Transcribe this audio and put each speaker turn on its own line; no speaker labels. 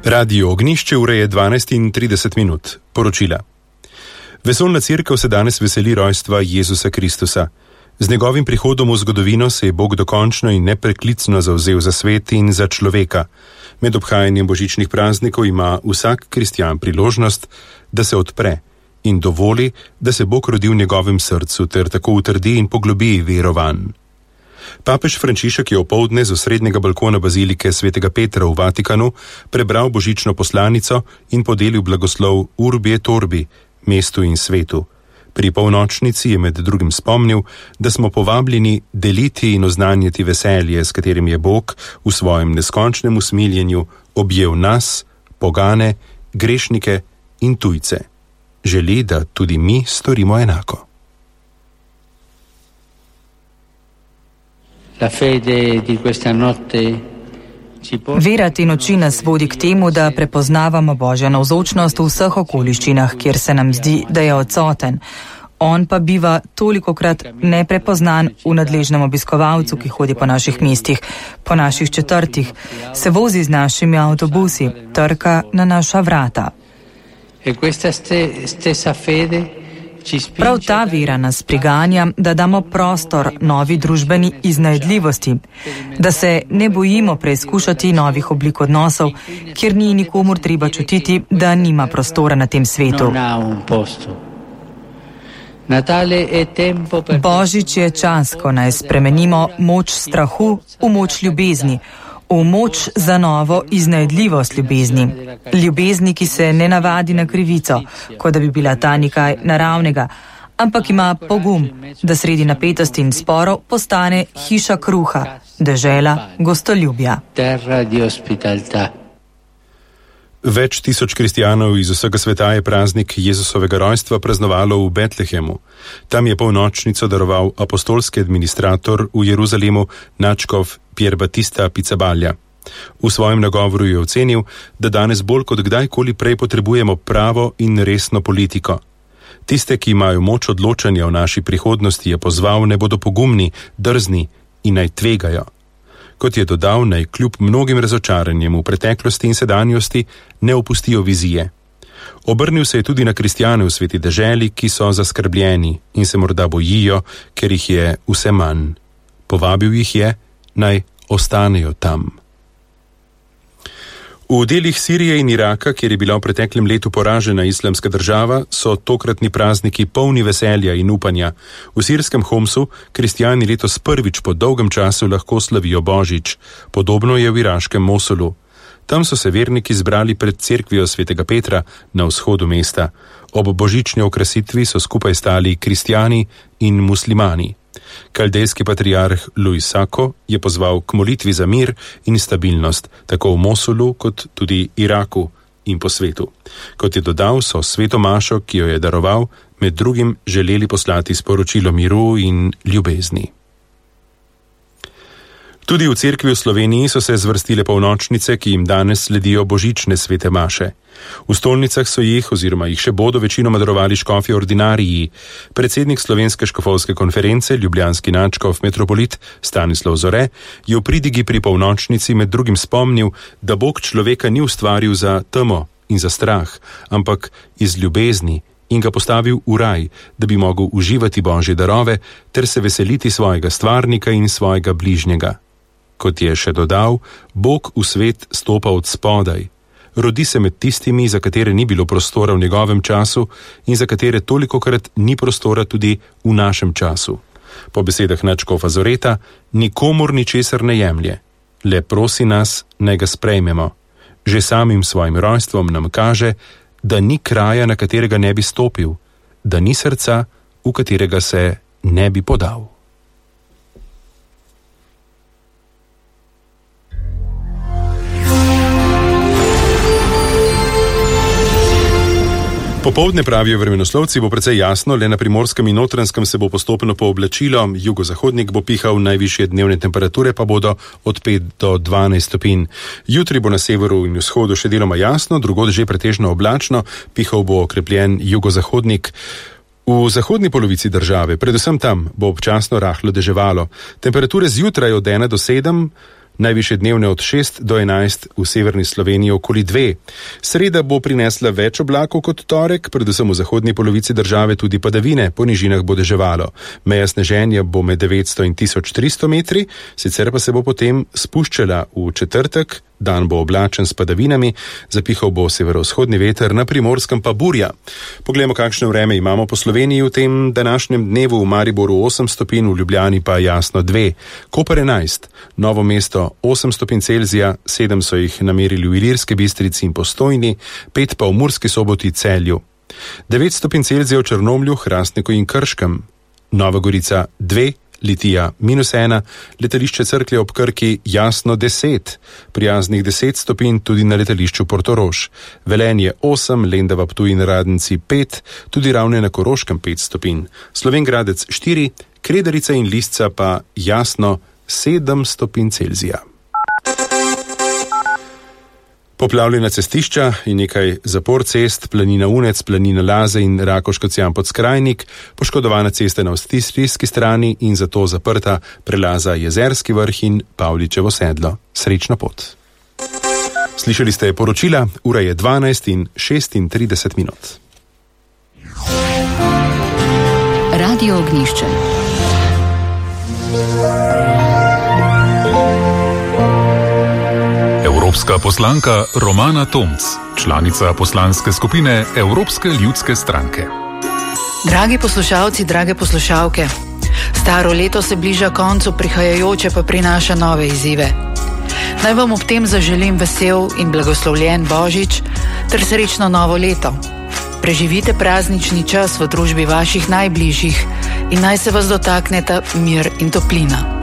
Radio Ognjišče, ura je 12:30. Poročila. Vesoljna cerkev se danes veseli rojstva Jezusa Kristusa. Z njegovim prihodom v zgodovino se je Bog dokončno in nepreklicno zavzel za svet in za človeka. Med obhajanjem božičnih praznikov ima vsak kristjan priložnost, da se odpre in dovoli, da se Bog rodi v njegovem srcu ter tako utrdi in poglobi vero vanj. Papež Frančišek je opoldne z osrednjega balkona bazilike svetega Petra v Vatikanu prebral božično poslanico in podelil blagoslov Urbi et Orbi, mestu in svetu. Pri polnočnici je med drugim spomnil, da smo povabljeni deliti in oznanjati veselje, s katerim je Bog v svojem neskončnem usmiljenju objel nas, pogane, grešnike in tujce. Želi, da tudi mi storimo enako.
Vera te noči nas vodi k temu, da prepoznavamo Božjo navzočnost v vseh okoliščinah, kjer se nam zdi, da je odsoten. On pa biva tolikokrat neprepoznan v nadležnem obiskovalcu, ki hodi po naših mestih, po naših četrtih, se vozi z našimi avtobusi, trka na naša vrata. Prav ta vera nas priganja, da damo prostor novi družbeni iznajdljivosti, da se ne bojimo preizkušati novih oblik odnosov, kjer ni nikomur treba čutiti, da nima prostora na tem svetu. Božič je čas, ko naj spremenimo moč strahu v moč ljubezni, v moč za novo iznajdljivost ljubezni. Ljubezni, ki se ne navadi na krivico, kot da bi bila ta nekaj naravnega, ampak ima pogum, da sredi napetosti in sporov postane hiša kruha, dežela gostoljubja.
Več tisoč kristjanov iz vsega sveta je praznik Jezusovega rojstva praznovalo v Betlehemu. Tam je polnočnico daroval apostolski administrator v Jeruzalemu, nadškof Pier Battista Pizzaballa. V svojem nagovoru je ocenil, da danes bolj kot kdajkoli prej potrebujemo pravo in resno politiko. Tiste, ki imajo moč odločanja o naši prihodnosti, je pozval, ne bodo pogumni, drzni in naj tvegajo. Kot je dodal, naj kljub mnogim razočaranjem v preteklosti in sedanjosti ne opustijo vizije. Obrnil se je tudi na kristjane v sveti deželi, ki so zaskrbljeni in se morda bojijo, ker jih je vse manj. Povabil jih je, naj ostanejo tam. V delih Sirije in Iraka, kjer je bila v preteklem letu poražena islamska država, so tokratni prazniki polni veselja in upanja. V sirskem Homsu kristjani letos prvič po dolgem času lahko slavijo Božič. Podobno je v iraškem Mosulu. Tam so se verniki zbrali pred cerkvijo svetega Petra na vzhodu mesta. Ob božični okrasitvi so skupaj stali kristjani in muslimani. Kaldejski patriarh Luis Sako je pozval k molitvi za mir in stabilnost, tako v Mosulu kot tudi Iraku in po svetu. Kot je dodal, so sveto mašo, ki jo je daroval, med drugim želeli poslati sporočilo miru in ljubezni. Tudi v cerkvi v Sloveniji so se zvrstile polnočnice, ki jim danes sledijo božične svete maše. V stolnicah so jih, oziroma jih še bodo večinoma darovali škofje ordinariji. Predsednik Slovenske škofovske konference, ljubljanski nadškof metropolit Stanislav Zore, je v pridigi pri polnočnici med drugim spomnil, da Bog človeka ni ustvaril za temo in za strah, ampak iz ljubezni in ga postavil v raj, da bi mogel uživati Božje darove ter se veseliti svojega stvarnika in svojega bližnjega. Kot je še dodal, Bog v svet stopa od spodaj. Rodi se med tistimi, za katere ni bilo prostora v njegovem času in za katere tolikokrat ni prostora tudi v našem času. Po besedah nadškofa Zoreta, nikomur ničesar ne jemlje. Le prosi nas, naj ga sprejmemo. Že samim svojim rojstvom nam kaže, da ni kraja, na katerega ne bi stopil, da ni srca, v katerega se ne bi podal. Popoldne, pravijo vremenoslovci, bo precej jasno, le na Primorskem in Notranjskem se bo postopno pooblačilo, jugozahodnik bo pihal, najvišje dnevne temperature pa bodo od 5 do 12 stopinj. Jutri bo na severu in vzhodu še deloma jasno, drugod že pretežno oblačno, pihal bo okrepljen jugozahodnik. V zahodni polovici države, predvsem tam, bo občasno rahlo deževalo. Temperature zjutraj od 1 do 7, najvišje dnevne od 6 do 11, v severni Sloveniji okoli 2. Sreda bo prinesla več oblakov kot torek, predvsem v zahodni polovici države tudi padavine, po nižinah bo deževalo. Meja sneženja bo med 900 in 1300 metri, sicer pa se bo potem spuščala v četrtek. Dan bo oblačen s padavinami, zapihal bo severovzhodni veter, na Primorskem pa burja. Poglejmo, kakšno vreme imamo po Sloveniji v tem današnjem dnevu. V Mariboru 8 stopinj, v Ljubljani pa jasno 2. Koper 11, Novo mesto 8 stopinj Celzija, 7 so jih namerili v Ilirski Bistrici in Postojni, 5 pa v Murski Soboti, Celju. 9 stopinj Celzija v Črnomlju, Hrastniku in Krškem. Nova Gorica 2, Litija -1, letališče Cerklje ob Krki jasno 10, prijaznih 10 stopinj tudi na letališču Portorož. Velenje 8, Lendava, Ptuj in Radenci 5, tudi Ravne na Koroškem 5 stopinj. Slovenj Gradec 4, Kredarica in Lisca pa jasno 7 stopinj Celzija. Poplavljena cestišča in nekaj zapor cest, planina Unec, planina Laze in Rakoškocijan pod Skrajnik, poškodovana cesta na avstrijski strani in zato zaprta prelaza Jezerski vrh in Pavličevo sedlo. Srečno pot. Slišali ste poročila, ura je 12:36.
Radio Ognjišče.
Evropska poslanka Romana Tomc, članica poslanske skupine Evropske ljudske stranke.
Dragi poslušalci, drage poslušalke, staro leto se bliža koncu, prihajajoče pa prinaša nove izzive. Naj vam ob tem zaželim vesel in blagoslovljen Božič ter srečno novo leto. Preživite praznični čas v družbi vaših najbližjih in naj se vas dotakneta mir in toplina.